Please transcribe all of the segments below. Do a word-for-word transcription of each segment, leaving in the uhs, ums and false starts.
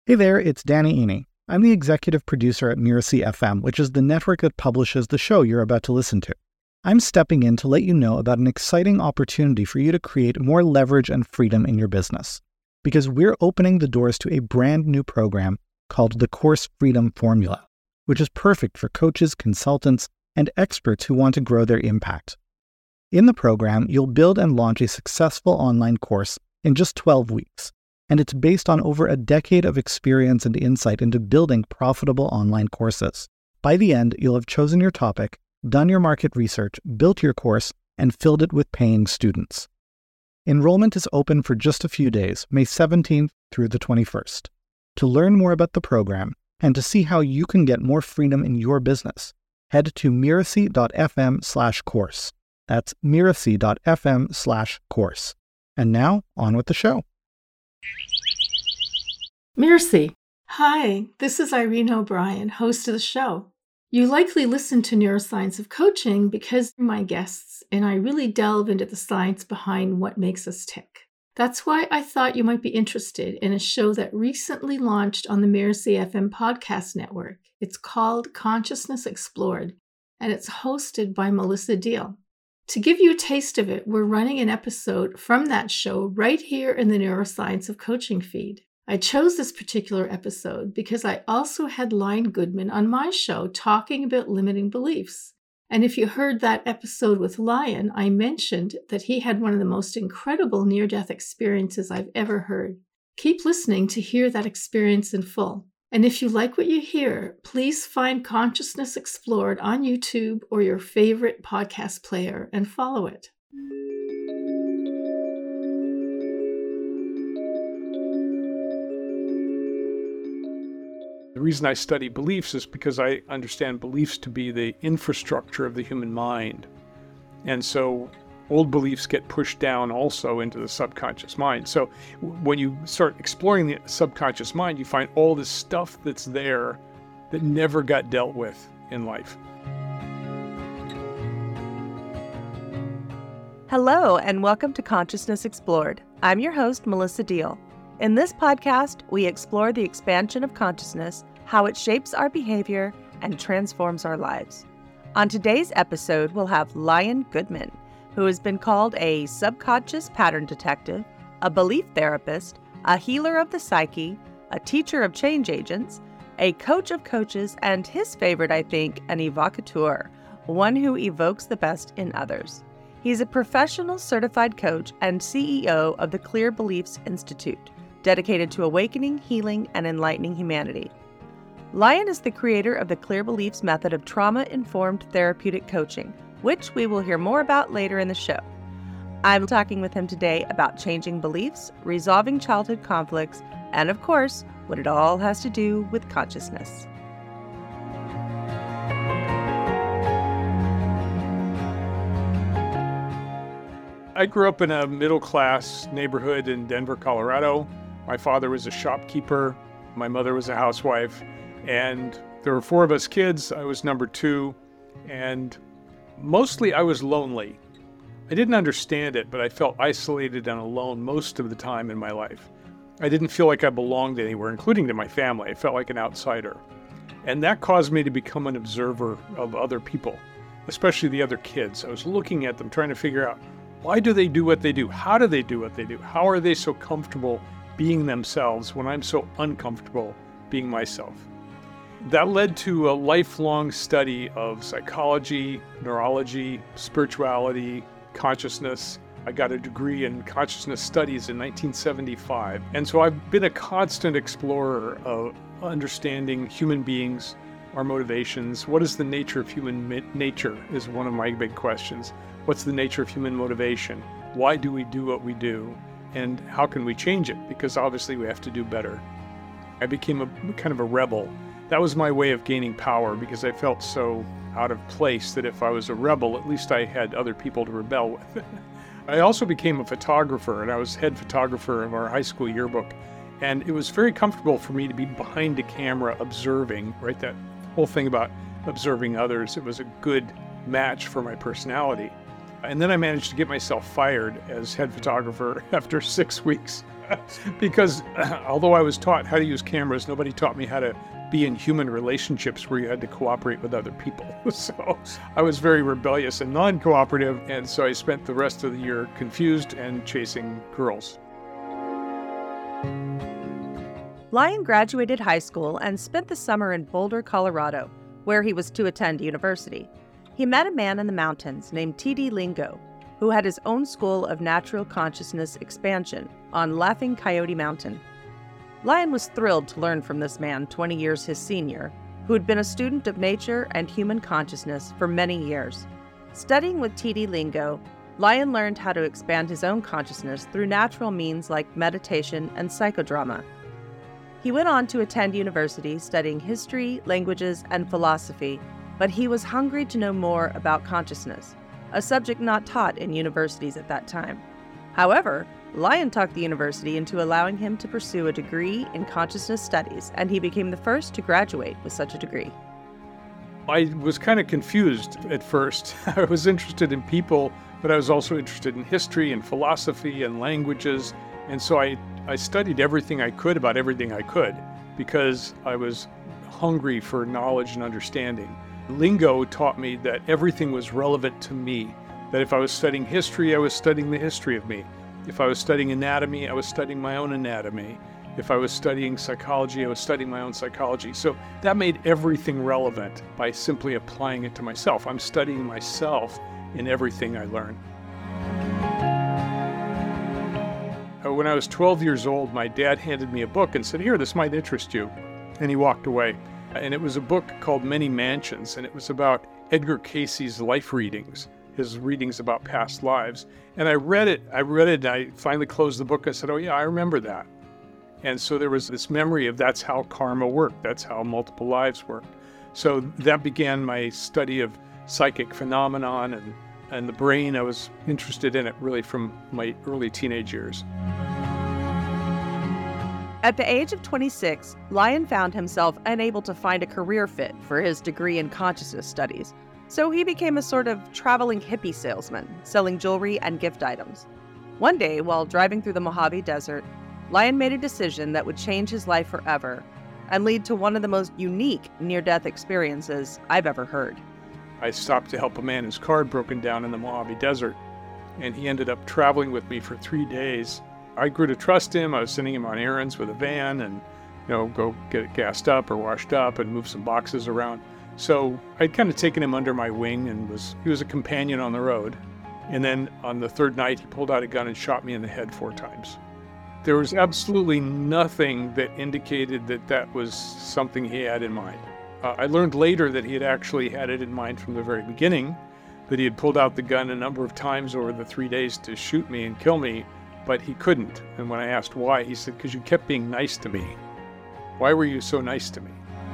Hey there, it's Danny Iny. I'm the executive producer at Mirasee F M, which is the network that publishes the show you're about to listen to. I'm stepping in to let you know about an exciting opportunity for you to create more leverage and freedom in your business. Because we're opening the doors to a brand new program called the Course Freedom Formula, which is perfect for coaches, consultants, and experts who want to grow their impact. In the program, you'll build and launch a successful online course in just twelve weeks, and it's based on over a decade of experience and insight into building profitable online courses. By the end, you'll have chosen your topic, done your market research, built your course, and filled it with paying students. Enrollment is open for just a few days, May seventeenth through the twenty-first. To learn more about the program and to see how you can get more freedom in your business, head to mirasee.fm slash course. That's mirasee.fm slash course. And now, on with the show. Mirasee. Hi, this is Irene O'Brien, host of the show. You likely listen to Neuroscience of Coaching because you're my guests, and I really delve into the science behind what makes us tick. That's why I thought you might be interested in a show that recently launched on the Mirasee F M podcast network. It's called Consciousness Explored, and it's hosted by Melissa Deal. To give you a taste of it, we're running an episode from that show right here in the Neuroscience of Coaching feed. I chose this particular episode because I also had Lion Goodman on my show talking about limiting beliefs. And if you heard that episode with Lion, I mentioned that he had one of the most incredible near-death experiences I've ever heard. Keep listening to hear that experience in full. And if you like what you hear, please find Consciousness Explored on YouTube or your favorite podcast player and follow it. The reason I study beliefs is because I understand beliefs to be the infrastructure of the human mind. And so old beliefs get pushed down also into the subconscious mind. So when you start exploring the subconscious mind, you find all this stuff that's there that never got dealt with in life. Hello, and welcome to Consciousness Explored. I'm your host, Melissa Deal. In this podcast, we explore the expansion of consciousness, how it shapes our behavior and transforms our lives. On today's episode, we'll have Lion Goodman, who has been called a subconscious pattern detective, a belief therapist, a healer of the psyche, a teacher of change agents, a coach of coaches, and his favorite, I think, an evocateur, one who evokes the best in others. He's a professional certified coach and C E O of the Clear Beliefs Institute, dedicated to awakening, healing, and enlightening humanity. Lion is the creator of the Clear Beliefs method of trauma-informed therapeutic coaching, which we will hear more about later in the show. I'm talking with him today about changing beliefs, resolving childhood conflicts, and of course, what it all has to do with consciousness. I grew up in a middle-class neighborhood in Denver, Colorado. My father was a shopkeeper. My mother was a housewife. And there were four of us kids. I was number two. And mostly I was lonely. I didn't understand it, but I felt isolated and alone most of the time in my life. I didn't feel like I belonged anywhere, including to my family. I felt like an outsider. And that caused me to become an observer of other people, especially the other kids. I was looking at them, trying to figure out, why do they do what they do? How do they do what they do? How are they so comfortable being themselves when I'm so uncomfortable being myself? That led to a lifelong study of psychology, neurology, spirituality, consciousness. I got a degree in consciousness studies in nineteen seventy-five. And so I've been a constant explorer of understanding human beings, our motivations. What is the nature of human mi- nature is one of my big questions. What's the nature of human motivation? Why do we do what we do? And how can we change it? Because obviously we have to do better. I became a kind of a rebel. That was my way of gaining power because I felt so out of place that if I was a rebel, at least I had other people to rebel with. I also became a photographer, and I was head photographer of our high school yearbook. And it was very comfortable for me to be behind a camera observing, right? That whole thing about observing others, it was a good match for my personality. And then I managed to get myself fired as head photographer after six weeks. Because uh, although I was taught how to use cameras, nobody taught me how to be in human relationships where you had to cooperate with other people. So I was very rebellious and non-cooperative, and so I spent the rest of the year confused and chasing girls. Lyon graduated high school and spent the summer in Boulder, Colorado, where he was to attend university. He met a man in the mountains named T D Lingo, who had his own school of natural consciousness expansion on Laughing Coyote Mountain. Lyon was thrilled to learn from this man twenty years his senior, who had been a student of nature and human consciousness for many years. Studying with T D Lingo, Lyon learned how to expand his own consciousness through natural means like meditation and psychodrama. He went on to attend university studying history, languages, and philosophy, but he was hungry to know more about consciousness, a subject not taught in universities at that time. However, Lyon talked the university into allowing him to pursue a degree in consciousness studies, and he became the first to graduate with such a degree. I was kind of confused at first. I was interested in people, but I was also interested in history and philosophy and languages, and so I I studied everything I could about everything I could because I was hungry for knowledge and understanding. Lingo taught me that everything was relevant to me, that if I was studying history, I was studying the history of me. If I was studying anatomy, I was studying my own anatomy. If I was studying psychology, I was studying my own psychology. So that made everything relevant by simply applying it to myself. I'm studying myself in everything I learn. When I was twelve years old, my dad handed me a book and said, "Here, this might interest you." And he walked away. And it was a book called Many Mansions, and it was about Edgar Cayce's life readings, his readings about past lives. And I read it, I read it, and I finally closed the book. I said, "Oh yeah, I remember that." And so there was this memory of that's how karma worked, that's how multiple lives worked. So that began my study of psychic phenomenon and and the brain. I was interested in it really from my early teenage years. At the age of twenty-six, Lyon found himself unable to find a career fit for his degree in consciousness studies, so he became a sort of traveling hippie salesman, selling jewelry and gift items. One day, while driving through the Mojave Desert, Lyon made a decision that would change his life forever and lead to one of the most unique near-death experiences I've ever heard. I stopped to help a man whose car had broken down in the Mojave Desert, and he ended up traveling with me for three days. I grew to trust him. I was sending him on errands with a van and, you know, go get it gassed up or washed up and move some boxes around. So I'd kind of taken him under my wing and was he was a companion on the road. And then on the third night, he pulled out a gun and shot me in the head four times. There was absolutely nothing that indicated that that was something he had in mind. Uh, I learned later that he had actually had it in mind from the very beginning, that he had pulled out the gun a number of times over the three days to shoot me and kill me, but he couldn't. And when I asked why, he said, "Because you kept being nice to me. Why were you so nice to me?"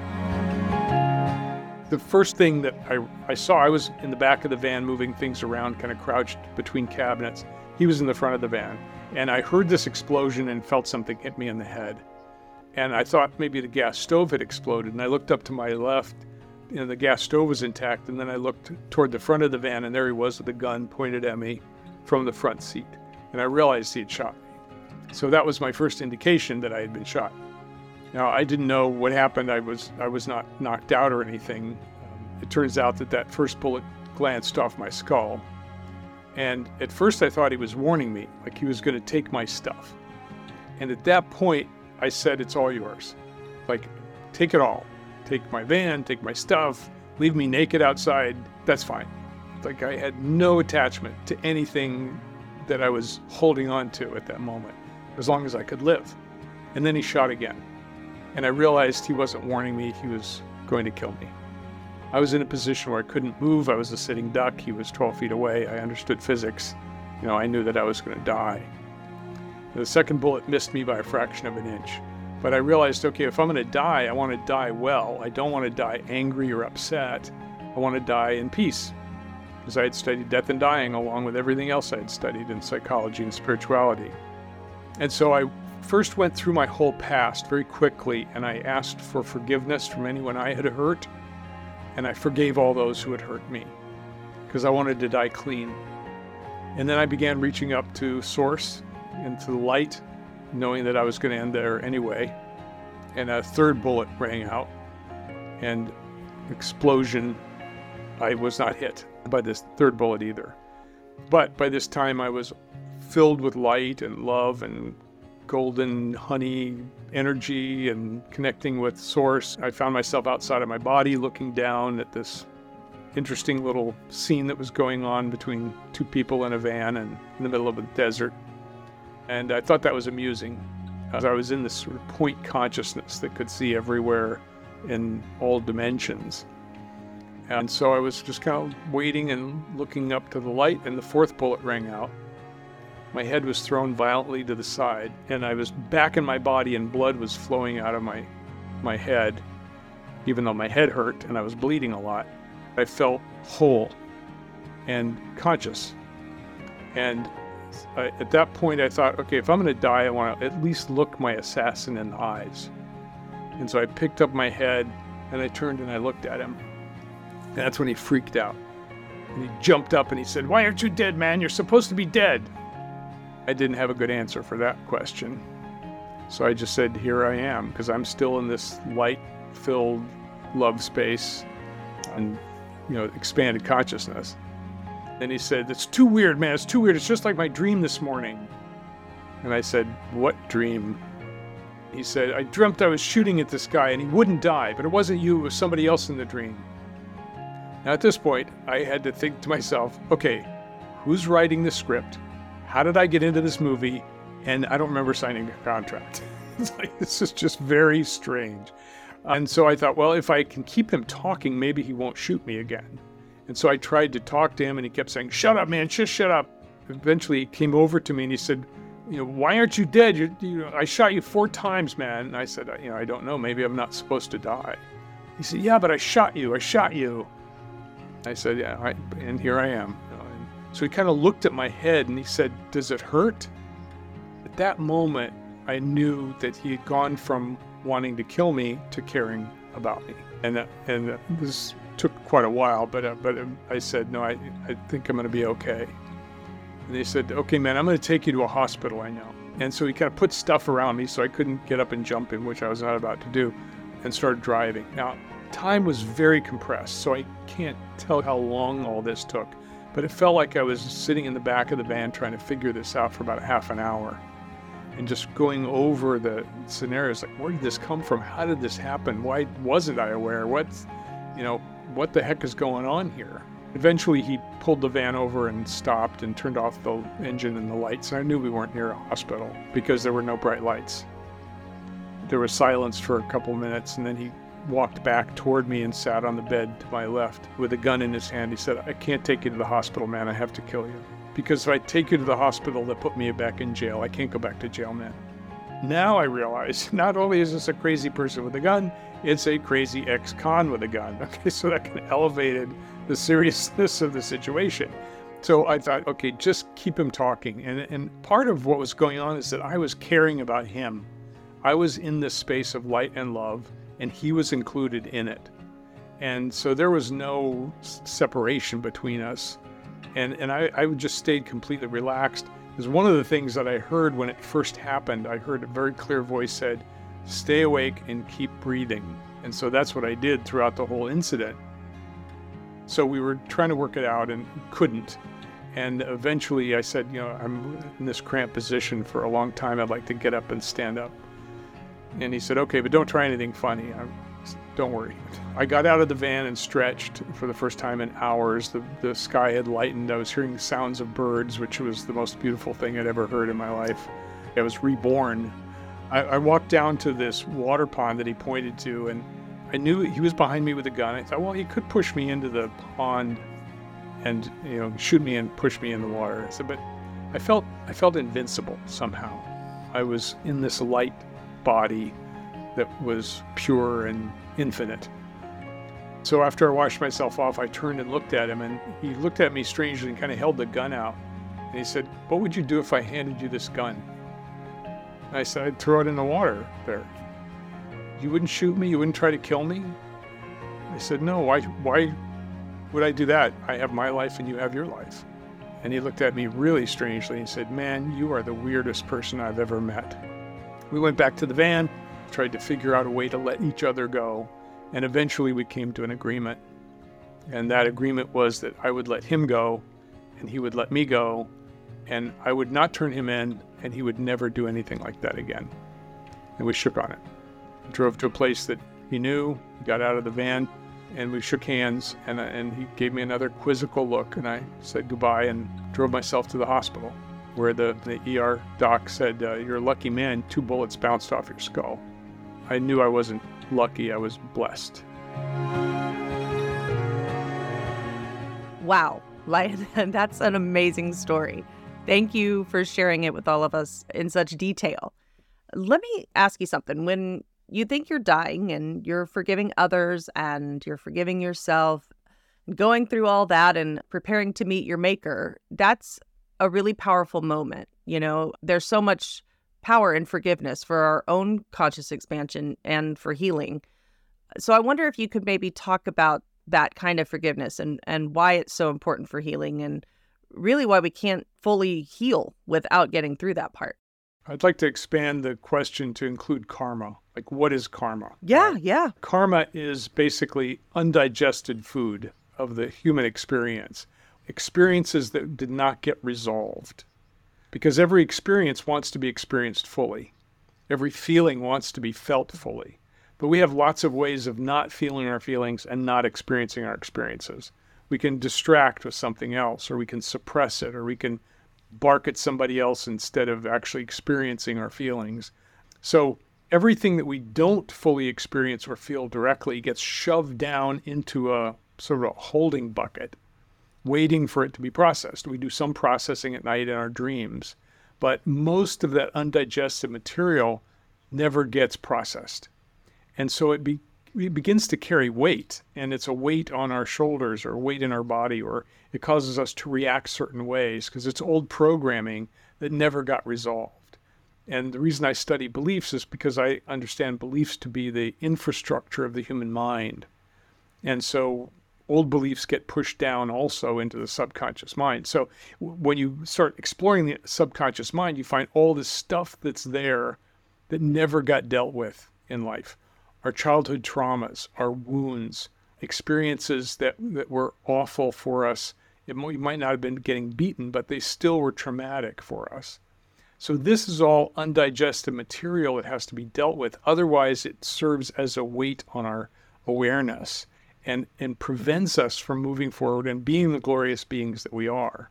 The first thing that I, I saw, I was in the back of the van moving things around, kind of crouched between cabinets. He was in the front of the van. And I heard this explosion and felt something hit me in the head. And I thought maybe the gas stove had exploded. And I looked up to my left, and the gas stove was intact. And then I looked toward the front of the van, and there he was with a gun pointed at me from the front seat. And I realized he had shot me. So that was my first indication that I had been shot. Now, I didn't know what happened. I was I was not knocked out or anything. Um, it turns out that that first bullet glanced off my skull. And at first I thought he was warning me, like he was going to take my stuff. And at that point, I said, "It's all yours. Like, take it all. Take my van, take my stuff, leave me naked outside. That's fine." Like I had no attachment to anything that I was holding on to at that moment, as long as I could live. And then he shot again. And I realized he wasn't warning me, he was going to kill me. I was in a position where I couldn't move. I was a sitting duck. He was twelve feet away. I understood physics. You know, I knew that I was going to die. The second bullet missed me by a fraction of an inch. But I realized, okay, if I'm going to die, I want to die well. I don't want to die angry or upset. I want to die in peace. Because I had studied death and dying along with everything else I had studied in psychology and spirituality. And so I first went through my whole past very quickly, and I asked for forgiveness from anyone I had hurt. And I forgave all those who had hurt me because I wanted to die clean. And then I began reaching up to Source, into the light, knowing that I was going to end there anyway. And a third bullet rang out, and explosion. I was not hit by this third bullet either. But by this time I was filled with light and love and golden honey energy and connecting with Source. I found myself outside of my body looking down at this interesting little scene that was going on between two people in a van and in the middle of a desert. And I thought that was amusing, as I was in this sort of point consciousness that could see everywhere in all dimensions. And so I was just kind of waiting and looking up to the light, and the fourth bullet rang out. My head was thrown violently to the side, and I was back in my body, and blood was flowing out of my, my head, even though my head hurt and I was bleeding a lot. I felt whole and conscious. And I, at that point, I thought, okay, if I'm going to die, I want to at least look my assassin in the eyes. And so I picked up my head, and I turned and I looked at him. And that's when he freaked out. And he jumped up and he said, "Why aren't you dead, man? You're supposed to be dead." I didn't have a good answer for that question. So I just said, "Here I am," because I'm still in this light-filled love space and, you know, expanded consciousness. And he said, "It's too weird, man. It's too weird. It's just like my dream this morning." And I said, "What dream?" He said, "I dreamt I was shooting at this guy and he wouldn't die, but it wasn't you, it was somebody else in the dream." Now at this point, I had to think to myself, okay, who's writing the script? How did I get into this movie? And I don't remember signing a contract. It's like, this is just very strange. And so I thought, well, if I can keep him talking, maybe he won't shoot me again. And so I tried to talk to him, and he kept saying, "Shut up, man, just shut up." Eventually he came over to me and he said, "You know, why aren't you dead? You're, you know, I shot you four times, man." And I said, you know, "I don't know, maybe I'm not supposed to die." He said, "Yeah, but I shot you, I shot you." I said, "Yeah, I, and here I am." You know, and so he kind of looked at my head and he said, "Does it hurt?" At that moment, I knew that he had gone from wanting to kill me to caring about me. And uh, and uh, this took quite a while, but uh, but um, I said, "No, I, I think I'm going to be okay." And they said, "Okay, man, I'm going to take you to a hospital I know." And so he kind of put stuff around me so I couldn't get up and jump in, which I was not about to do, and started driving. Now, time was very compressed, so I can't tell how long all this took, but it felt like I was sitting in the back of the van trying to figure this out for about half an hour and just going over the scenarios, like, where did this come from? How did this happen? Why wasn't I aware? What's, you know, what the heck is going on here? Eventually, he pulled the van over and stopped and turned off the engine and the lights, and I knew we weren't near a hospital because there were no bright lights. There was silence for a couple minutes, and then he walked back toward me and sat on the bed to my left with a gun in his hand. He said, "I can't take you to the hospital, man. I have to kill you. Because if I take you to the hospital, they'll put me back in jail. I can't go back to jail, man." Now I realize, not only is this a crazy person with a gun, it's a crazy ex-con with a gun. Okay, so that kind of elevated the seriousness of the situation. So I thought, okay, just keep him talking. And, and part of what was going on is that I was caring about him. I was in this space of light and love, and he was included in it. And so there was no s- separation between us. And and I, I just stayed completely relaxed. Because one of the things that I heard when it first happened, I heard a very clear voice said, "Stay awake and keep breathing." And so that's what I did throughout the whole incident. So we were trying to work it out and couldn't. And eventually I said, you know, I'm in this cramped position for a long time. I'd like to get up and stand up. And he said, "Okay, but don't try anything funny. I'm, don't worry." I got out of the van and stretched for the first time in hours. The, the sky had lightened. I was hearing sounds of birds, which was the most beautiful thing I'd ever heard in my life. I was reborn. I, I walked down to this water pond that he pointed to, and I knew he was behind me with a gun. I thought, well, he could push me into the pond and, you know, shoot me and push me in the water. I said, but I felt I felt invincible somehow. I was in this light body that was pure and infinite. So after I washed myself off, I turned and looked at him, and he looked at me strangely and kind of held the gun out. And he said, "What would you do if I handed you this gun?" And I said, "I'd throw it in the water there." "You wouldn't shoot me? You wouldn't try to kill me?" I said, "No, why, why would I do that? I have my life and you have your life." And he looked at me really strangely and said, "Man, you are the weirdest person I've ever met." We went back to the van, tried to figure out a way to let each other go, and eventually we came to an agreement. And that agreement was that I would let him go, and he would let me go, and I would not turn him in, and he would never do anything like that again. And we shook on it. We drove to a place that he knew, got out of the van, and we shook hands, and, and he gave me another quizzical look, and I said goodbye and drove myself to the hospital, where the, the E R doc said, uh, you're a lucky man, two bullets bounced off your skull. I knew I wasn't lucky, I was blessed. Wow, like, that's an amazing story. Thank you for sharing it with all of us in such detail. Let me ask you something. When you think you're dying and you're forgiving others and you're forgiving yourself, going through all that and preparing to meet your maker, that's a really powerful moment. You know, there's so much power in forgiveness for our own conscious expansion and for healing. So I wonder if you could maybe talk about that kind of forgiveness and, and why it's so important for healing and really why we can't fully heal without getting through that part. I'd like to expand the question to include karma. Like, what is karma? Yeah, yeah. Karma is basically undigested food of the human experience. Experiences that did not get resolved. Because every experience wants to be experienced fully. Every feeling wants to be felt fully. But we have lots of ways of not feeling our feelings and not experiencing our experiences. We can distract with something else, or we can suppress it, or we can bark at somebody else instead of actually experiencing our feelings. So everything that we don't fully experience or feel directly gets shoved down into a sort of a holding bucket, waiting for it to be processed. We do some processing at night in our dreams, but most of that undigested material never gets processed. And so it, be, it begins to carry weight, and it's a weight on our shoulders or a weight in our body, or it causes us to react certain ways because it's old programming that never got resolved. And the reason I study beliefs is because I understand beliefs to be the infrastructure of the human mind. And so old beliefs get pushed down also into the subconscious mind. So when you start exploring the subconscious mind, you find all this stuff that's there that never got dealt with in life. Our childhood traumas, our wounds, experiences that, that were awful for us. It might, you might not have been getting beaten, but they still were traumatic for us. So this is all undigested material that has to be dealt with. Otherwise, it serves as a weight on our awareness and, and prevents us from moving forward and being the glorious beings that we are.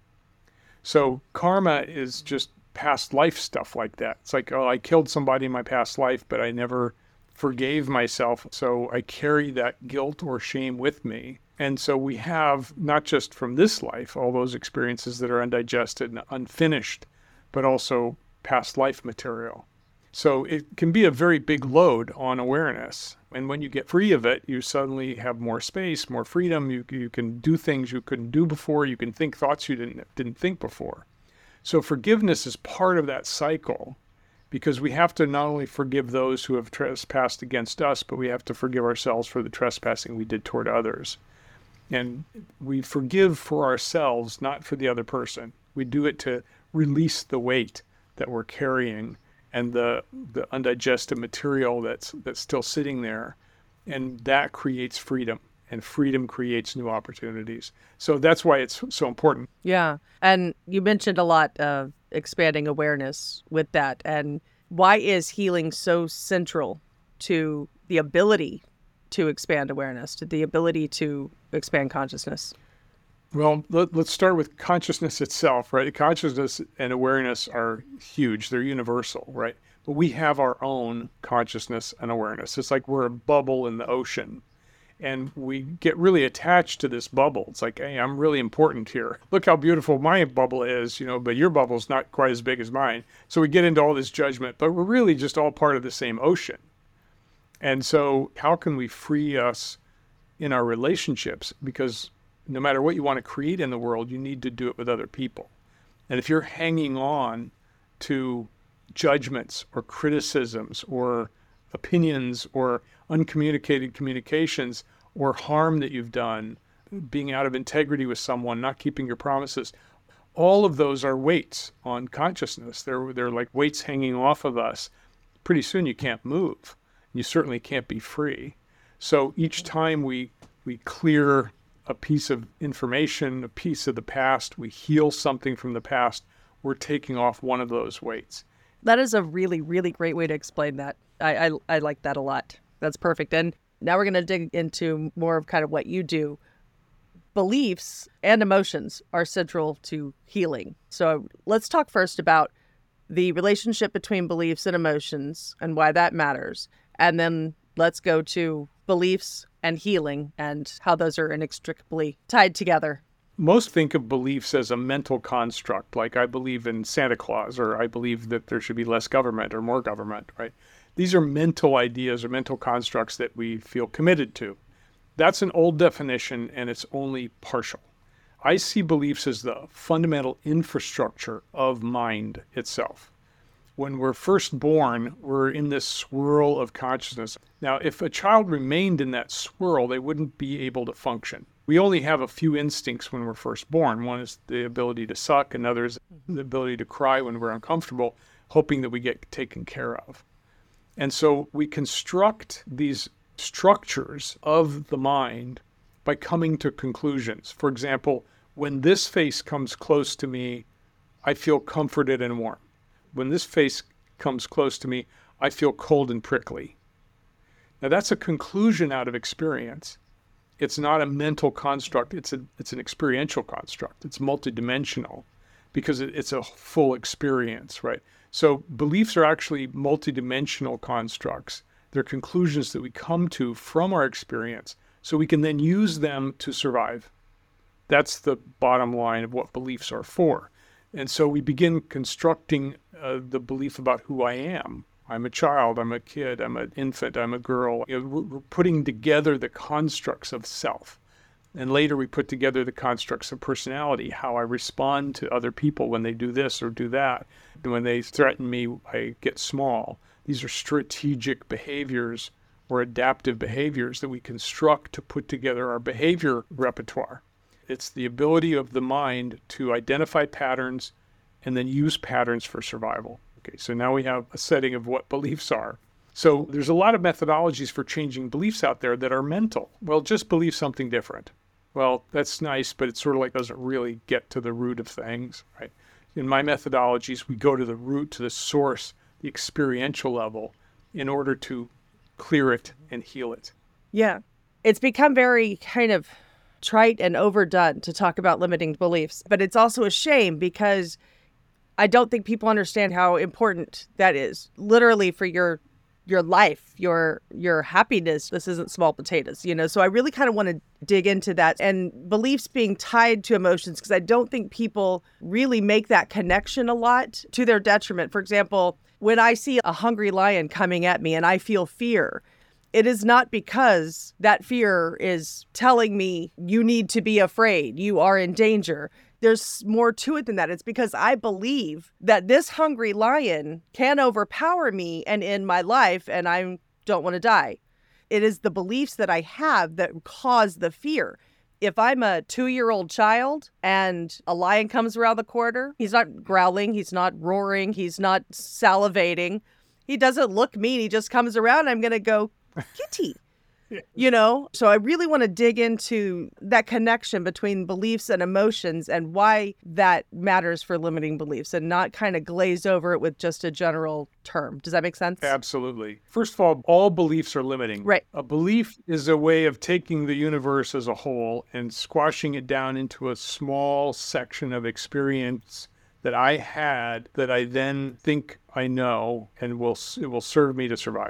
So karma is just past life stuff like that. It's like, oh, I killed somebody in my past life, but I never forgave myself, so I carry that guilt or shame with me. And so we have, not just from this life, all those experiences that are undigested and unfinished, but also past life material. So it can be a very big load on awareness. And when you get free of it, you suddenly have more space, more freedom. You, you can do things you couldn't do before. You can think thoughts you didn't, didn't think before. So forgiveness is part of that cycle, because we have to not only forgive those who have trespassed against us, but we have to forgive ourselves for the trespassing we did toward others. And we forgive for ourselves, not for the other person. We do it to release the weight that we're carrying and the, the undigested material that's that's still sitting there. And that creates freedom. And freedom creates new opportunities. So that's why it's so important. Yeah. And you mentioned a lot of expanding awareness with that. And why is healing so central to the ability to expand awareness, to the ability to expand consciousness? Well, let, let's start with consciousness itself, right? Consciousness and awareness are huge. They're universal, right? But we have our own consciousness and awareness. It's like we're a bubble in the ocean. And we get really attached to this bubble. It's like, hey, I'm really important here. Look how beautiful my bubble is, you know, but your bubble's not quite as big as mine. So we get into all this judgment, but we're really just all part of the same ocean. And so how can we free us in our relationships? Because no matter what you want to create in the world, you need to do it with other people. And if you're hanging on to judgments or criticisms or opinions or uncommunicated communications or harm that you've done, being out of integrity with someone, not keeping your promises, all of those are weights on consciousness. They're, they're like weights hanging off of us, pretty soon you can't move. You certainly can't be free. So each time we we clear a piece of information, a piece of the past, we heal something from the past, we're taking off one of those weights. That is a really, really great way to explain that. I, I, I like that a lot. That's perfect. And now we're going to dig into more of kind of what you do. Beliefs and emotions are central to healing. So let's talk first about the relationship between beliefs and emotions and why that matters. And then let's go to beliefs and healing and how those are inextricably tied together. Most think of beliefs as a mental construct, like I believe in Santa Claus, or I believe that there should be less government or more government, right? These are mental ideas or mental constructs that we feel committed to. That's an old definition, and it's only partial. I see beliefs as the fundamental infrastructure of mind itself. When we're first born, we're in this swirl of consciousness. Now, if a child remained in that swirl, they wouldn't be able to function. We only have a few instincts when we're first born. One is the ability to suck, another is the ability to cry when we're uncomfortable, hoping that we get taken care of. And so we construct these structures of the mind by coming to conclusions. For example, when this face comes close to me, I feel comforted and warm. When this face comes close to me, I feel cold and prickly. Now that's a conclusion out of experience. It's not a mental construct. It's a it's an experiential construct. It's multidimensional because it, it's a full experience, right? So beliefs are actually multidimensional constructs. They're conclusions that we come to from our experience so we can then use them to survive. That's the bottom line of what beliefs are for. And so we begin constructing uh, the belief about who I am. I'm a child, I'm a kid, I'm an infant, I'm a girl. You know, we're, we're putting together the constructs of self. And later we put together the constructs of personality, how I respond to other people when they do this or do that. And when they threaten me, I get small. These are strategic behaviors or adaptive behaviors that we construct to put together our behavior repertoire. It's the ability of the mind to identify patterns and then use patterns for survival. Okay, so now we have a setting of what beliefs are. So there's a lot of methodologies for changing beliefs out there that are mental. Well, just believe something different. Well, that's nice, but it sort of like doesn't really get to the root of things, right? In my methodologies, we go to the root, to the source, the experiential level, in order to clear it and heal it. Yeah, it's become very kind of trite and overdone to talk about limiting beliefs, but it's also a shame because I don't think people understand how important that is, literally for your your life, your your happiness. This isn't small potatoes, you know. So I really kind of want to dig into that and beliefs being tied to emotions, because I don't think people really make that connection a lot, to their detriment. For example, when I see a hungry lion coming at me and I feel fear, it is not because that fear is telling me you need to be afraid, you are in danger. There's more to it than that. It's because I believe that this hungry lion can overpower me and end my life, and I don't want to die. It is the beliefs that I have that cause the fear. If I'm a two-year-old child and a lion comes around the corner, he's not growling, he's not roaring, he's not salivating. He doesn't look mean. He just comes around. I'm going to go, kitty. You know, so I really want to dig into that connection between beliefs and emotions and why that matters for limiting beliefs, and not kind of glaze over it with just a general term. Does that make sense? Absolutely. First of all, all beliefs are limiting. Right. A belief is a way of taking the universe as a whole and squashing it down into a small section of experience that I had that I then think I know and will it will serve me to survive.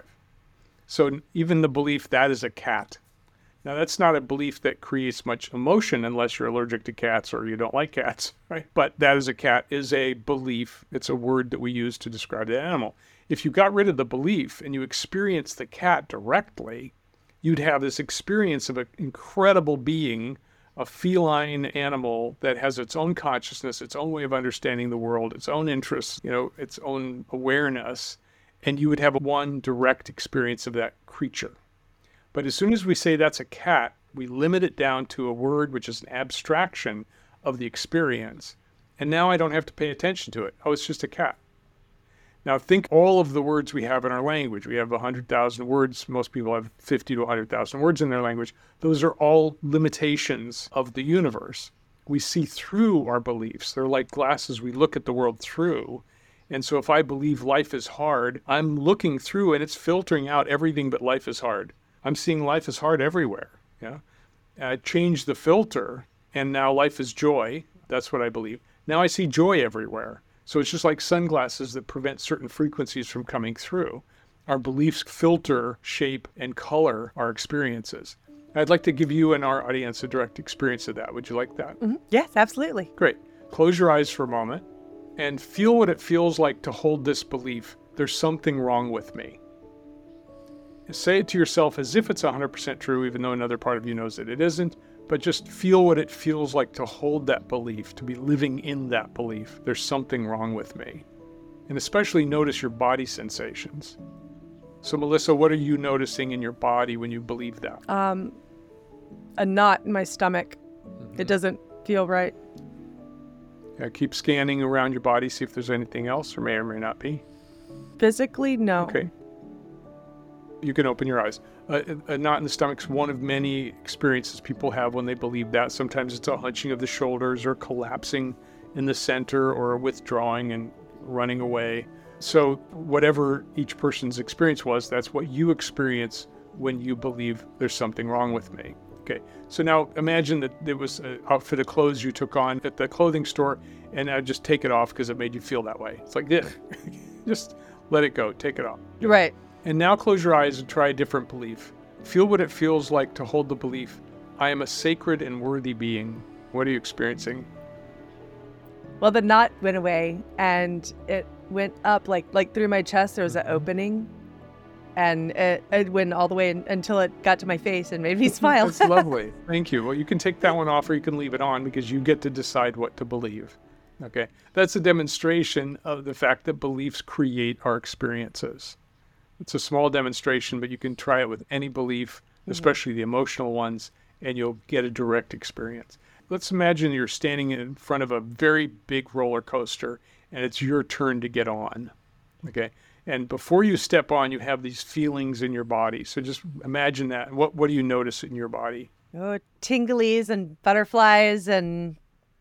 So even the belief that is a cat. Now, that's not a belief that creates much emotion unless you're allergic to cats or you don't like cats, right? But that is a cat is a belief. It's a word that we use to describe the animal. If you got rid of the belief and you experienced the cat directly, you'd have this experience of an incredible being, a feline animal that has its own consciousness, its own way of understanding the world, its own interests, you know, its own awareness. And you would have one direct experience of that creature. But as soon as we say that's a cat, we limit it down to a word which is an abstraction of the experience. And now I don't have to pay attention to it. Oh, it's just a cat. Now think all of the words we have in our language. We have one hundred thousand words. Most people have fifty to one hundred thousand words in their language. Those are all limitations of the universe. We see through our beliefs. They're like glasses we look at the world through. And so if I believe life is hard, I'm looking through and it's filtering out everything but life is hard. I'm seeing life is hard everywhere. Yeah. I change the filter and now life is joy. That's what I believe. Now I see joy everywhere. So it's just like sunglasses that prevent certain frequencies from coming through. Our beliefs filter, shape, and color our experiences. I'd like to give you and our audience a direct experience of that. Would you like that? Mm-hmm. Yes, absolutely. Great. Close your eyes for a moment and feel what it feels like to hold this belief. There's something wrong with me. And say it to yourself as if it's one hundred percent true, even though another part of you knows that it isn't. But just feel what it feels like to hold that belief, to be living in that belief. There's something wrong with me. And especially notice your body sensations. So Melissa, what are you noticing in your body when you believe that? Um, a knot in my stomach. Mm-hmm. It doesn't feel right. Yeah, keep scanning around your body, see if there's anything else, or may or may not be. Physically, no. Okay. You can open your eyes. Uh, a knot in the stomach is one of many experiences people have when they believe that. Sometimes it's a hunching of the shoulders or collapsing in the center or withdrawing and running away. So whatever each person's experience was, that's what you experience when you believe there's something wrong with me. Okay, so now imagine that there was an outfit of clothes you took on at the clothing store, and now just take it off because it made you feel that way. It's like, yeah, just let it go, take it off. Right. And now close your eyes and try a different belief. Feel what it feels like to hold the belief, I am a sacred and worthy being. What are you experiencing? Well, the knot went away and it went up like like through my chest. There was an opening, and it, it went all the way in, until it got to my face and made me smile. That's lovely. Thank you. Well, you can take that one off or you can leave it on because you get to decide what to believe. Okay. That's a demonstration of the fact that beliefs create our experiences. It's a small demonstration, but you can try it with any belief, especially the emotional ones, and you'll get a direct experience. Let's imagine you're standing in front of a very big roller coaster and it's your turn to get on. Okay. And before you step on, you have these feelings in your body. So just imagine that. What what do you notice in your body? Oh, tinglies and butterflies and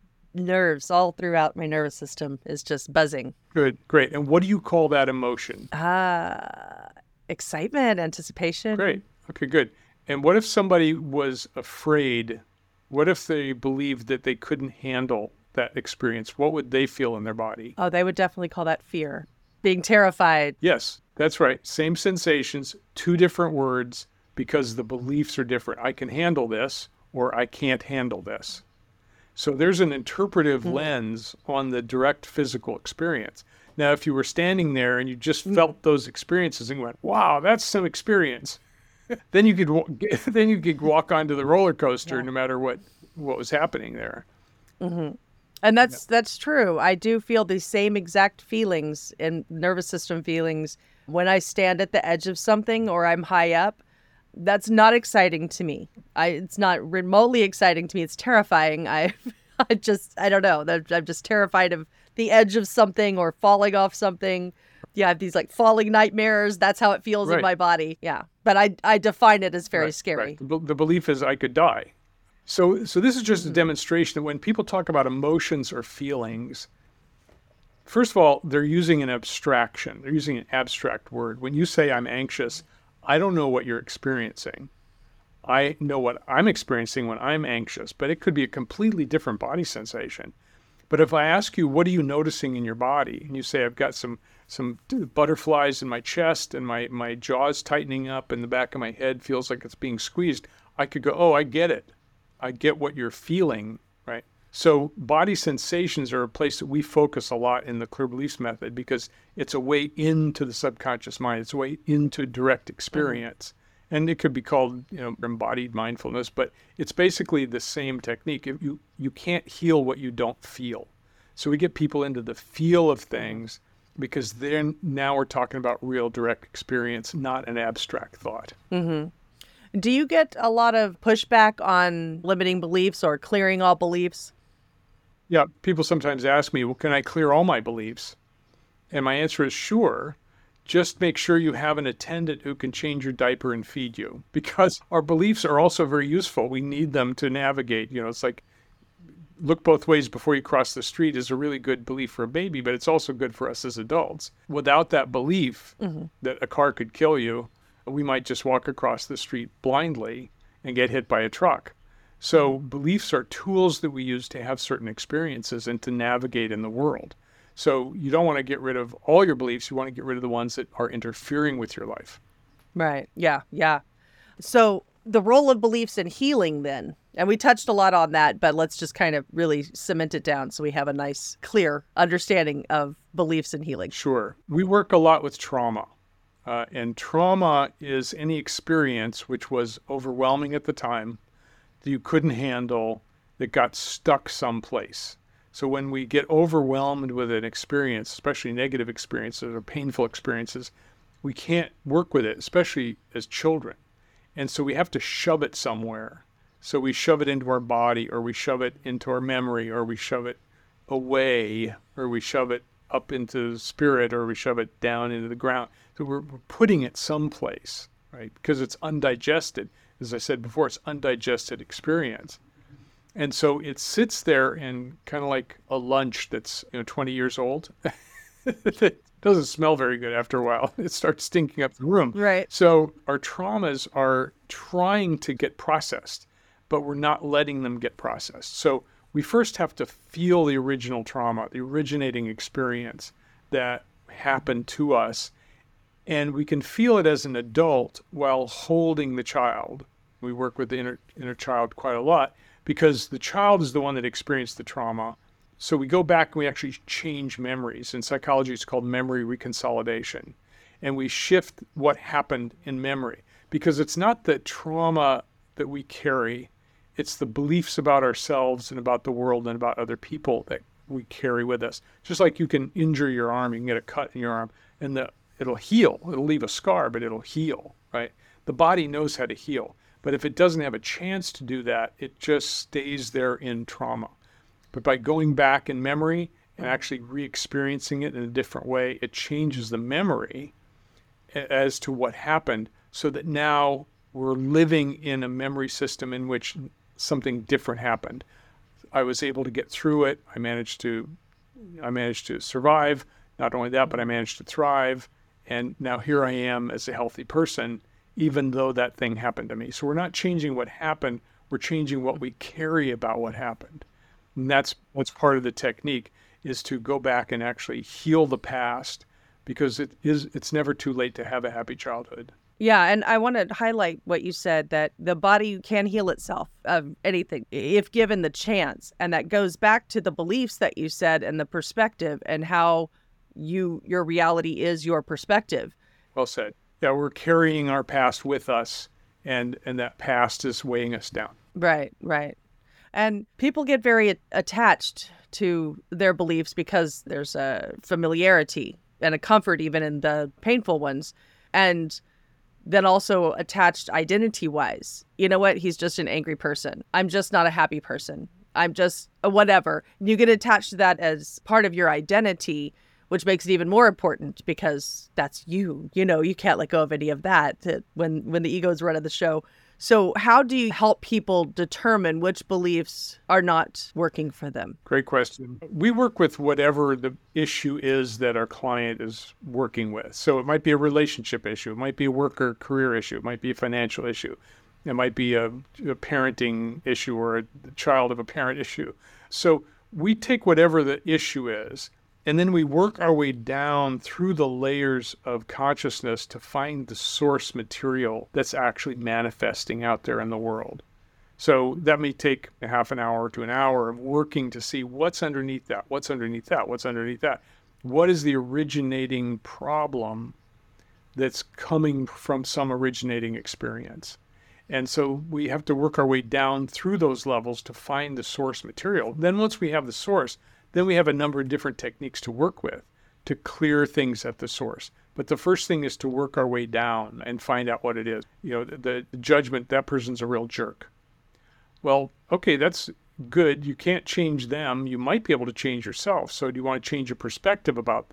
nerves all throughout my nervous system is just buzzing. Good, great. And what do you call that emotion? Ah, uh, excitement, anticipation. Great. Okay, good. And what if somebody was afraid? What if they believed that they couldn't handle that experience? What would they feel in their body? Oh, they would definitely call that fear. Being terrified. Yes, that's right. Same sensations, two different words, because the beliefs are different. I can handle this, or I can't handle this. So there's an interpretive mm-hmm. lens on the direct physical experience. Now, if you were standing there and you just mm-hmm. felt those experiences and went, wow, that's some experience, then you could then you could walk onto the roller coaster yeah. no matter what, what was happening there. Mm-hmm. And that's yeah. that's true. I do feel the same exact feelings and nervous system feelings when I stand at the edge of something or I'm high up. That's not exciting to me. I it's not remotely exciting to me. It's terrifying. I I just I don't know. I'm just terrified of the edge of something or falling off something. Yeah, I have these like falling nightmares. That's how it feels right. in my body. Yeah. But I I define it as very right, scary. Right. The, the belief is I could die. So so this is just a demonstration that when people talk about emotions or feelings, first of all, they're using an abstraction. They're using an abstract word. When you say I'm anxious, I don't know what you're experiencing. I know what I'm experiencing when I'm anxious, but it could be a completely different body sensation. But if I ask you, what are you noticing in your body? And you say, I've got some some butterflies in my chest and my, my jaw's tightening up and the back of my head feels like it's being squeezed. I could go, oh, I get it. I get what you're feeling, right? So body sensations are a place that we focus a lot in the Clear Beliefs method because it's a way into the subconscious mind. It's a way into direct experience. Mm-hmm. And it could be called, you know, embodied mindfulness, but it's basically the same technique. If you, you can't heal what you don't feel. So we get people into the feel of things because then now we're talking about real direct experience, not an abstract thought. Mm-hmm. Do you get a lot of pushback on limiting beliefs or clearing all beliefs? Yeah, people sometimes ask me, well, can I clear all my beliefs? And my answer is sure. Just make sure you have an attendant who can change your diaper and feed you, because our beliefs are also very useful. We need them to navigate. You know, it's like look both ways before you cross the street is a really good belief for a baby, but it's also good for us as adults. Without that belief mm-hmm. that a car could kill you, we might just walk across the street blindly and get hit by a truck. So beliefs are tools that we use to have certain experiences and to navigate in the world. So you don't want to get rid of all your beliefs. You want to get rid of the ones that are interfering with your life. Right. Yeah. Yeah. So the role of beliefs in healing then, and we touched a lot on that, but let's just kind of really cement it down so we have a nice, clear understanding of beliefs in healing. Sure. We work a lot with trauma. Uh, and trauma is any experience which was overwhelming at the time that you couldn't handle, that got stuck someplace. So when we get overwhelmed with an experience, especially negative experiences or painful experiences, we can't work with it, especially as children. And so we have to shove it somewhere. So we shove it into our body, or we shove it into our memory, or we shove it away, or we shove it up into the spirit, or we shove it down into the ground. So we're, we're putting it someplace, right? Because it's undigested. As I said before, it's undigested experience. And so it sits there in kind of like a lunch that's, you know, twenty years old. It doesn't smell very good after a while. It starts stinking up the room. Right. So our traumas are trying to get processed, but we're not letting them get processed. So we first have to feel the original trauma, the originating experience that happened to us. And we can feel it as an adult while holding the child. We work with the inner, inner child quite a lot, because the child is the one that experienced the trauma. So we go back and we actually change memories. In psychology, it's called memory reconsolidation. And we shift what happened in memory, because it's not the trauma that we carry. It's the beliefs about ourselves and about the world and about other people that we carry with us. Just like you can injure your arm, you can get a cut in your arm, and the, it'll heal. It'll leave a scar, but it'll heal, right? The body knows how to heal. But if it doesn't have a chance to do that, it just stays there in trauma. But by going back in memory and actually re-experiencing it in a different way, it changes the memory as to what happened, so that now we're living in a memory system in which something different happened. I was able to get through it. I managed to, I managed to survive. Not only that, but I managed to thrive. And now here I am as a healthy person, even though that thing happened to me. So we're not changing what happened, we're changing what we carry about what happened. And that's what's part of the technique, is to go back and actually heal the past, because it is it's never too late to have a happy childhood. Yeah, and I want to highlight what you said, that the body can heal itself of anything if given the chance. And that goes back to the beliefs that you said and the perspective, and how you your reality is your perspective. Well said. Yeah, we're carrying our past with us, and, and that past is weighing us down. Right, right. And people get very attached to their beliefs because there's a familiarity and a comfort even in the painful ones. And then also attached identity-wise. You know what? He's just an angry person. I'm just not a happy person. I'm just a whatever. You get attached to that as part of your identity, which makes it even more important, because that's you. You know, you can't let go of any of that when, when the ego is running the show. So how do you help people determine which beliefs are not working for them? Great question. We work with whatever the issue is that our client is working with. So it might be a relationship issue. It might be a work or career issue. It might be a financial issue. It might be a, a parenting issue, or a child of a parent issue. So we take whatever the issue is, and then we work our way down through the layers of consciousness to find the source material that's actually manifesting out there in the world. So that may take a half an hour to an hour of working to see what's underneath that, what's underneath that, what's underneath that. What is the originating problem that's coming from some originating experience? And so we have to work our way down through those levels to find the source material. Then once we have the source, then we have a number of different techniques to work with to clear things at the source. But the first thing is to work our way down and find out what it is. You know, the, the judgment, that person's a real jerk. Well, okay, that's good. You can't change them. You might be able to change yourself. So do you want to change your perspective about them?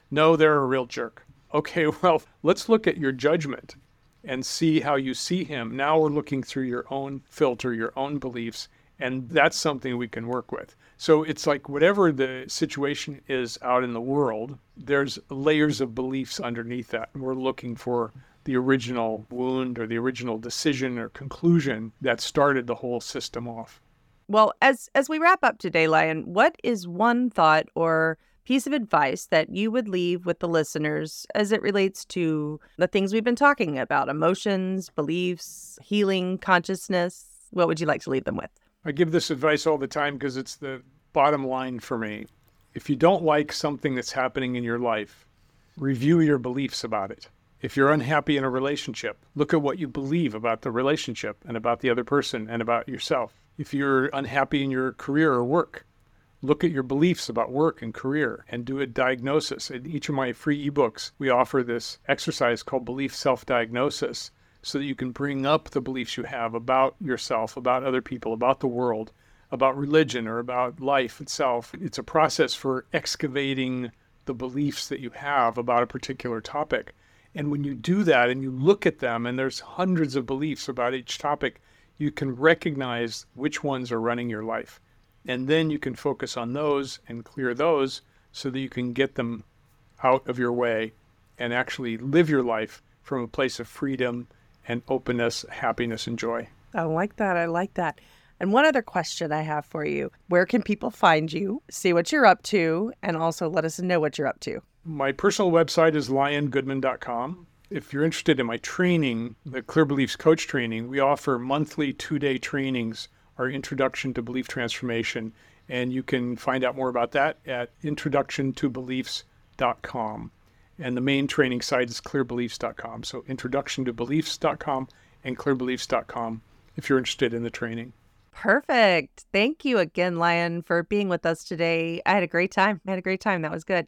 No, they're a real jerk. Okay, well, let's look at your judgment and see how you see him. Now we're looking through your own filter, your own beliefs, and that's something we can work with. So it's like whatever the situation is out in the world, there's layers of beliefs underneath that. And we're looking for the original wound or the original decision or conclusion that started the whole system off. Well, as as we wrap up today, Lion, what is one thought or piece of advice that you would leave with the listeners as it relates to the things we've been talking about, emotions, beliefs, healing, consciousness? What would you like to leave them with? I give this advice all the time because it's the bottom line for me. If you don't like something that's happening in your life, review your beliefs about it. If you're unhappy in a relationship, look at what you believe about the relationship and about the other person and about yourself. If you're unhappy in your career or work, look at your beliefs about work and career and do a diagnosis. In each of my free ebooks, we offer this exercise called Belief Self-Diagnosis so that you can bring up the beliefs you have about yourself, about other people, about the world, about religion or about life itself. It's a process for excavating the beliefs that you have about a particular topic. And when you do that and you look at them, and there's hundreds of beliefs about each topic, you can recognize which ones are running your life. And then you can focus on those and clear those so that you can get them out of your way and actually live your life from a place of freedom and openness, happiness, and joy. I like that. I like that. And one other question I have for you. Where can people find you, see what you're up to, and also let us know what you're up to? My personal website is lion goodman dot com. If you're interested in my training, the Clear Beliefs Coach training, we offer monthly two-day trainings, our Introduction to Belief Transformation, and you can find out more about that at introduction to beliefs dot com. And the main training site is clear beliefs dot com. So introduction to beliefs dot com and clear beliefs dot com if you're interested in the training. Perfect. Thank you again, Lion, for being with us today. I had a great time. I had a great time. That was good.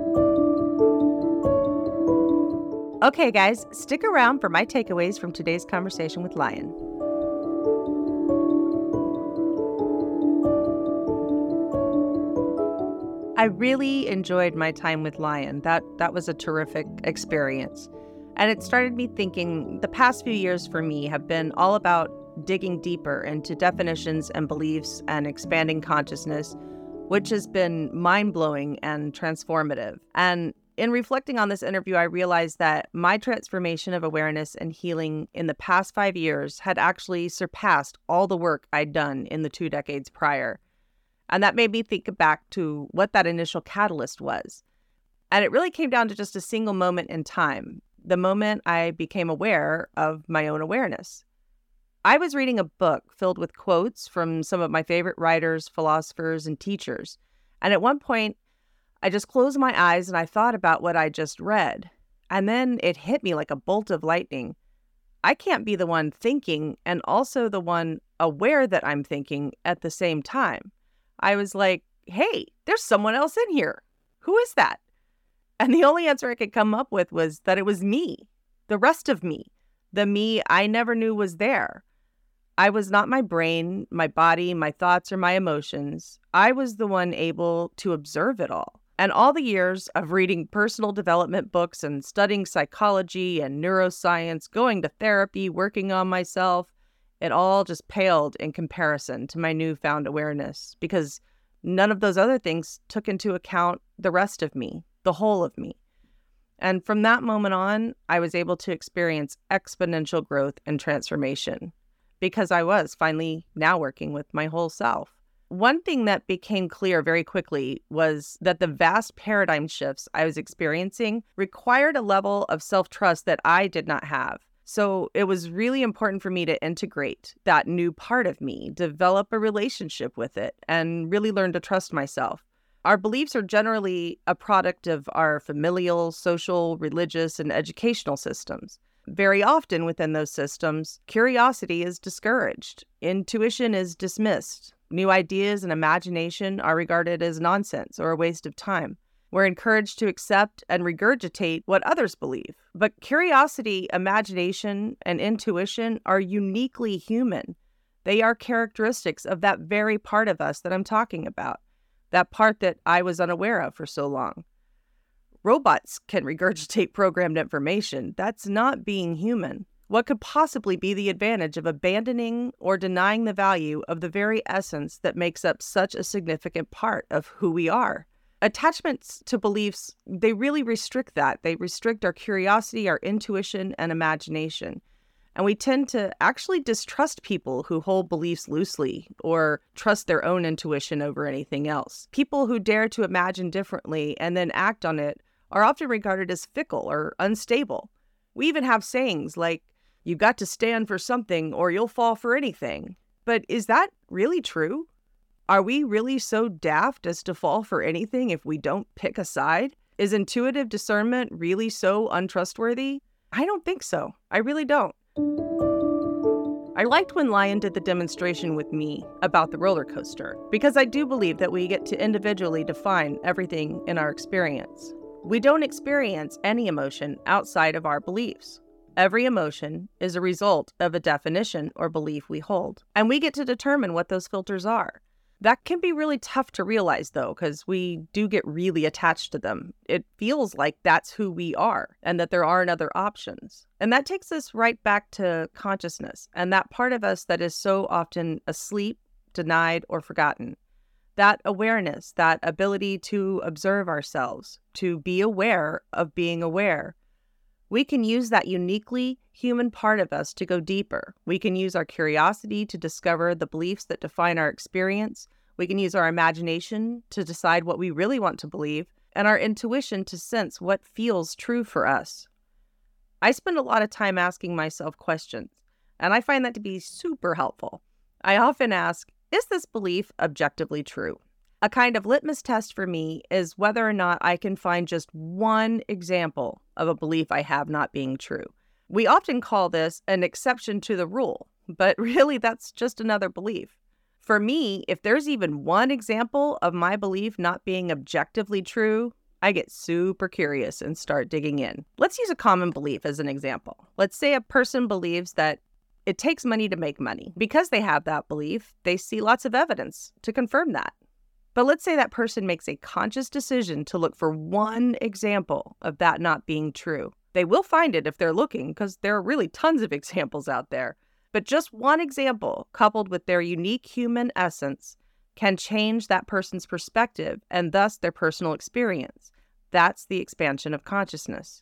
Okay, guys, stick around for my takeaways from today's conversation with Lion. I really enjoyed my time with Lion. That that was a terrific experience. And it started me thinking the past few years for me have been all about digging deeper into definitions and beliefs and expanding consciousness, which has been mind-blowing and transformative. And in reflecting on this interview, I realized that my transformation of awareness and healing in the past five years had actually surpassed all the work I'd done in the two decades prior. And that made me think back to what that initial catalyst was. And it really came down to just a single moment in time, the moment I became aware of my own awareness. I was reading a book filled with quotes from some of my favorite writers, philosophers, and teachers. And at one point, I just closed my eyes and I thought about what I just read. And then it hit me like a bolt of lightning. I can't be the one thinking and also the one aware that I'm thinking at the same time. I was like, hey, there's someone else in here. Who is that? And the only answer I could come up with was that it was me, the rest of me, the me I never knew was there. I was not my brain, my body, my thoughts, or my emotions. I was the one able to observe it all. And all the years of reading personal development books and studying psychology and neuroscience, going to therapy, working on myself, it all just paled in comparison to my newfound awareness because none of those other things took into account the rest of me, the whole of me. And from that moment on, I was able to experience exponential growth and transformation because I was finally now working with my whole self. One thing that became clear very quickly was that the vast paradigm shifts I was experiencing required a level of self-trust that I did not have. So it was really important for me to integrate that new part of me, develop a relationship with it, and really learn to trust myself. Our beliefs are generally a product of our familial, social, religious, and educational systems. Very often within those systems, curiosity is discouraged, intuition is dismissed, new ideas and imagination are regarded as nonsense or a waste of time. We're encouraged to accept and regurgitate what others believe. But curiosity, imagination, and intuition are uniquely human. They are characteristics of that very part of us that I'm talking about, that part that I was unaware of for so long. Robots can regurgitate programmed information. That's not being human. What could possibly be the advantage of abandoning or denying the value of the very essence that makes up such a significant part of who we are? Attachments to beliefs, they really restrict that. They restrict our curiosity, our intuition, and imagination. And we tend to actually distrust people who hold beliefs loosely or trust their own intuition over anything else. People who dare to imagine differently and then act on it are often regarded as fickle or unstable. We even have sayings like, "You got to stand for something or you'll fall for anything." But is that really true? Are we really so daft as to fall for anything if we don't pick a side? Is intuitive discernment really so untrustworthy? I don't think so. I really don't. I liked when Lion did the demonstration with me about the roller coaster, because I do believe that we get to individually define everything in our experience. We don't experience any emotion outside of our beliefs. Every emotion is a result of a definition or belief we hold, and we get to determine what those filters are. That can be really tough to realize, though, because we do get really attached to them. It feels like that's who we are and that there aren't other options. And that takes us right back to consciousness and that part of us that is so often asleep, denied, or forgotten. That awareness, that ability to observe ourselves, to be aware of being aware. We can use that uniquely human part of us to go deeper. We can use our curiosity to discover the beliefs that define our experience. We can use our imagination to decide what we really want to believe, and our intuition to sense what feels true for us. I spend a lot of time asking myself questions, and I find that to be super helpful. I often ask, is this belief objectively true? A kind of litmus test for me is whether or not I can find just one example of a belief I have not being true. We often call this an exception to the rule, but really that's just another belief. For me, if there's even one example of my belief not being objectively true, I get super curious and start digging in. Let's use a common belief as an example. Let's say a person believes that it takes money to make money. Because they have that belief, they see lots of evidence to confirm that. But let's say that person makes a conscious decision to look for one example of that not being true. They will find it if they're looking, because there are really tons of examples out there. But just one example, coupled with their unique human essence, can change that person's perspective and thus their personal experience. That's the expansion of consciousness.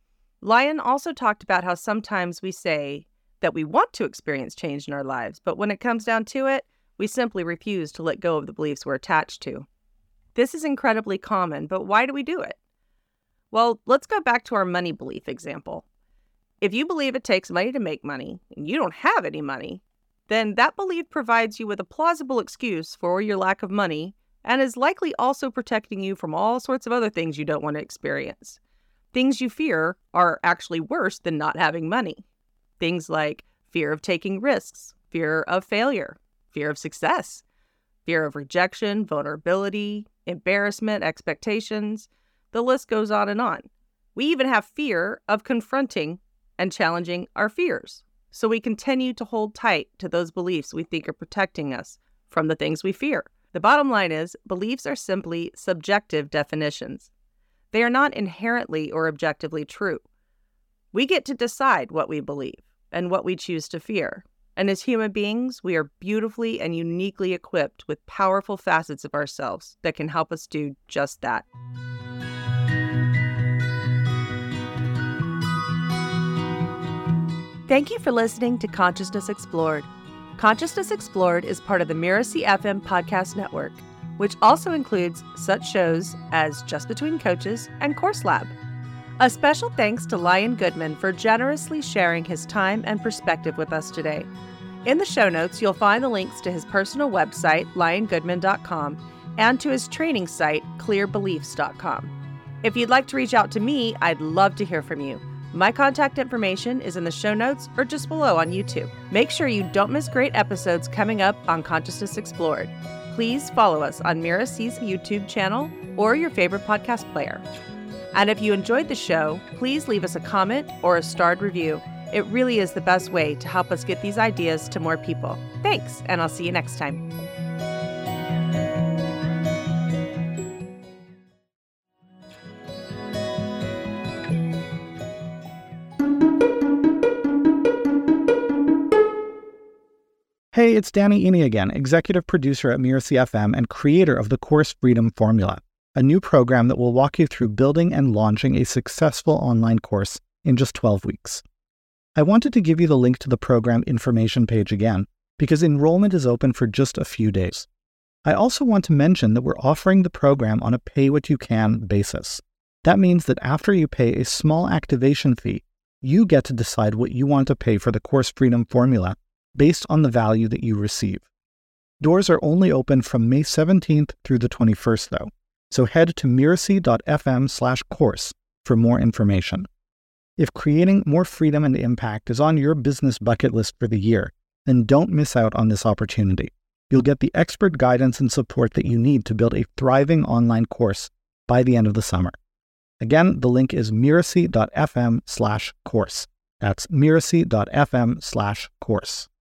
Lion also talked about how sometimes we say that we want to experience change in our lives, but when it comes down to it, we simply refuse to let go of the beliefs we're attached to. This is incredibly common, but why do we do it? Well, let's go back to our money belief example. If you believe it takes money to make money, and you don't have any money, then that belief provides you with a plausible excuse for your lack of money and is likely also protecting you from all sorts of other things you don't want to experience. Things you fear are actually worse than not having money. Things like fear of taking risks, fear of failure, fear of success, fear of rejection, vulnerability, embarrassment, expectations. The list goes on and on. We even have fear of confronting and challenging our fears. So we continue to hold tight to those beliefs we think are protecting us from the things we fear. The bottom line is, beliefs are simply subjective definitions. They are not inherently or objectively true. We get to decide what we believe and what we choose to fear. And as human beings, we are beautifully and uniquely equipped with powerful facets of ourselves that can help us do just that. Thank you for listening to Consciousness Explored. Consciousness Explored is part of the Miracy F M podcast network, which also includes such shows as Just Between Coaches and Course Lab. A special thanks to Lion Goodman for generously sharing his time and perspective with us today. In the show notes, you'll find the links to his personal website, lion goodman dot com, and to his training site, clear beliefs dot com. If you'd like to reach out to me, I'd love to hear from you. My contact information is in the show notes or just below on YouTube. Make sure you don't miss great episodes coming up on Consciousness Explored. Please follow us on Miracy's YouTube channel or your favorite podcast player. And if you enjoyed the show, please leave us a comment or a starred review. It really is the best way to help us get these ideas to more people. Thanks, and I'll see you next time. Hey, it's Danny Iny again, executive producer at Mirasee F M and creator of the Course Freedom Formula, a new program that will walk you through building and launching a successful online course in just twelve weeks. I wanted to give you the link to the program information page again, because enrollment is open for just a few days. I also want to mention that we're offering the program on a pay-what-you-can basis. That means that after you pay a small activation fee, you get to decide what you want to pay for the Course Freedom Formula based on the value that you receive. Doors are only open from May seventeenth through the twenty-first, though, so head to mirasee.fm slash course for more information. If creating more freedom and impact is on your business bucket list for the year, then don't miss out on this opportunity. You'll get the expert guidance and support that you need to build a thriving online course by the end of the summer. Again, the link is mirasee.fm slash course. That's mirasee.fm slash course.